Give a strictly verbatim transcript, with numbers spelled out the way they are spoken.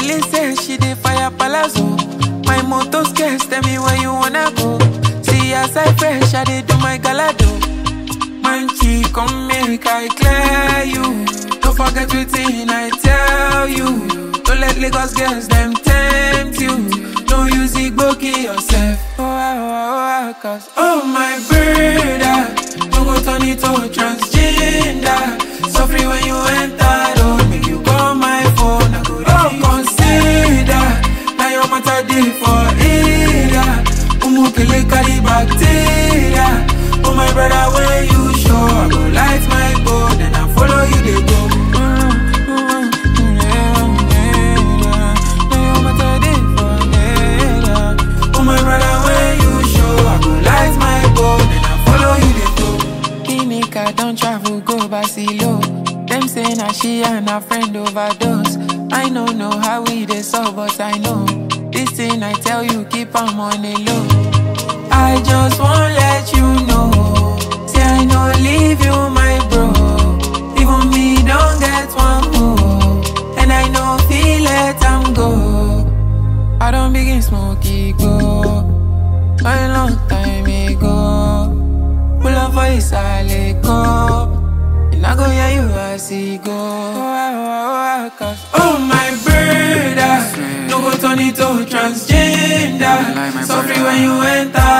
feeling say she dey fire palazzo. My motor scarce, tell me where you wanna go. See as I fresh, I dey do my galado. Manchi, come make I clear you. Don't forget everything I tell you. Don't let Lagos girls them tempt you. Don't use it, go kill yourself. Oh, oh, oh, oh, cause oh my brother, don't go turn it to transgender. Suffer when you enter, don't make you call my phone. I go oh, consider now your matter day for area. Umu kele carry bacteria. Oh my brother, when you show, I go light my boat and I follow you they go. Oh my brother, when you show, I go light my boat and I follow you they go. Kinika don't travel go Basilo. Them say na she and her friend overdose. I don't know how we they saw, but I know this thing I tell you keep on on the low. I just won't let you know. Say I no leave you, my bro. Even me don't get one more, and I know feel let am go. I don't begin smoky go a long time ago. Pull up for his go, and I go hear you as he go. Oh, oh, oh, cause oh my brother, no go turn it to transgender. So free when you enter.